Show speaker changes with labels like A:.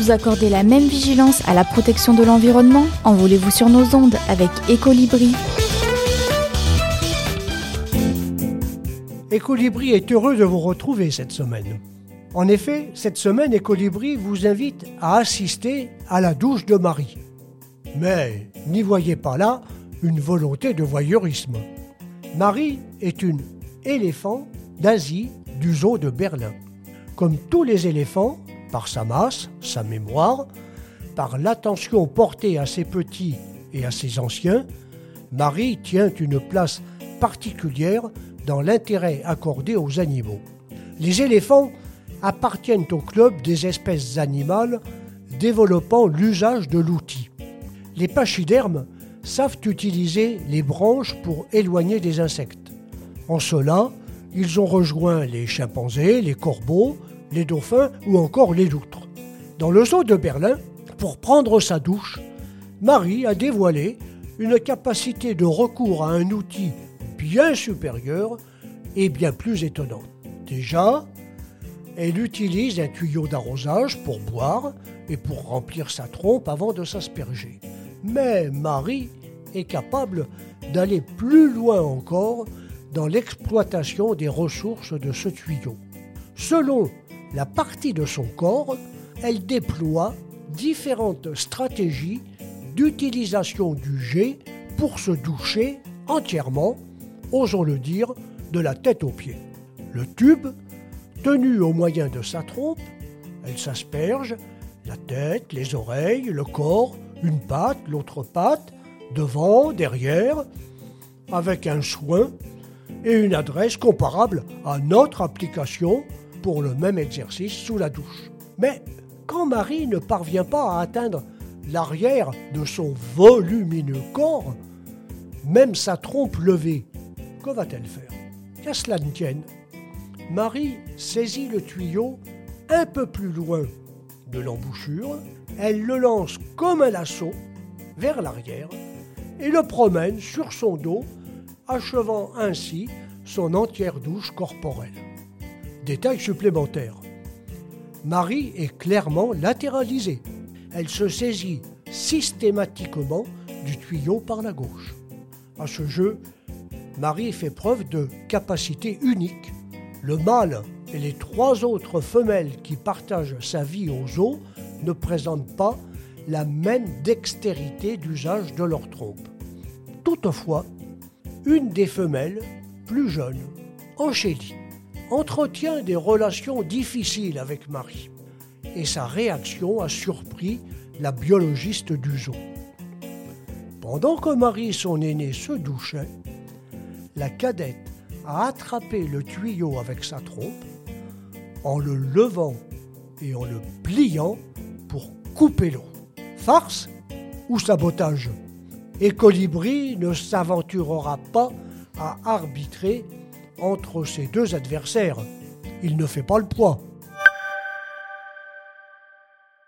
A: Vous accordez la même vigilance à la protection de l'environnement? Envolez-vous sur nos ondes avec Ecolibri.
B: Ecolibri est heureux de vous retrouver cette semaine. En effet, cette semaine, Ecolibri vous invite à assister à la douche de Marie. Mais n'y voyez pas là une volonté de voyeurisme. Marie est une éléphant d'Asie du zoo de Berlin. Comme tous les éléphants, par sa masse, sa mémoire, par l'attention portée à ses petits et à ses anciens, Marie tient une place particulière dans l'intérêt accordé aux animaux. Les éléphants appartiennent au club des espèces animales développant l'usage de l'outil. Les pachydermes savent utiliser les branches pour éloigner des insectes. En cela, ils ont rejoint les chimpanzés, les corbeaux, les dauphins ou encore les loutres. Dans le zoo de Berlin, pour prendre sa douche, Marie a dévoilé une capacité de recours à un outil bien supérieure et bien plus étonnante. Déjà, elle utilise un tuyau d'arrosage pour boire et pour remplir sa trompe avant de s'asperger. Mais Marie est capable d'aller plus loin encore dans l'exploitation des ressources de ce tuyau. Selon la partie de son corps, elle déploie différentes stratégies d'utilisation du jet pour se doucher entièrement, osons le dire, de la tête aux pieds. Le tube, tenu au moyen de sa trompe, elle s'asperge la tête, les oreilles, le corps, une patte, l'autre patte, devant, derrière, avec un soin et une adresse comparable à notre application pour le même exercice sous la douche. Mais quand Marie ne parvient pas à atteindre l'arrière de son volumineux corps, même sa trompe levée, que va-t-elle faire? Qu'à cela ne tienne, Marie saisit le tuyau un peu plus loin de l'embouchure, elle le lance comme un lasso vers l'arrière et le promène sur son dos, achevant ainsi son entière douche corporelle. Détail supplémentaire, Marie est clairement latéralisée. Elle se saisit systématiquement du tuyau par la gauche. À ce jeu, Marie fait preuve de capacité unique. Le mâle et les 3 autres femelles qui partagent sa vie au zoo ne présentent pas la même dextérité d'usage de leur trompe. Toutefois, une des femelles, plus jeune, Angélie, entretient des relations difficiles avec Marie et sa réaction a surpris la biologiste du zoo. Pendant que Marie et son aînée se douchaient, la cadette a attrapé le tuyau avec sa trompe en le levant et en le pliant pour couper l'eau. Farce ou sabotage? Ecolibri ne s'aventurera pas à arbitrer entre ses deux adversaires. Il ne fait pas le poids.